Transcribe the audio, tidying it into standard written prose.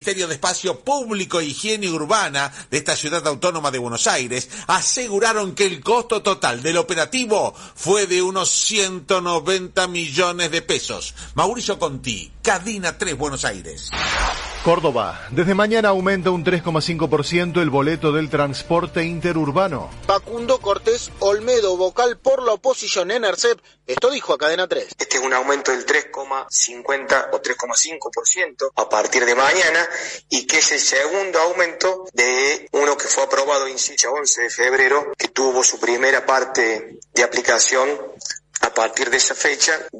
Ministerio de Espacio Público e Higiene Urbana de esta ciudad autónoma de Buenos Aires aseguraron que el costo total del operativo fue de unos 190 millones de pesos. Mauricio Conti, Cadena 3, Buenos Aires. Córdoba. Desde mañana aumenta un 3,5% el boleto del transporte interurbano. Facundo Cortés Olmedo, vocal por la oposición en ERCEP, esto dijo a Cadena 3. Este es un aumento del 3,50 o 3,5% a partir de mañana y que es el segundo aumento de uno que fue aprobado el 11 de febrero, que tuvo su primera parte de aplicación a partir de esa fecha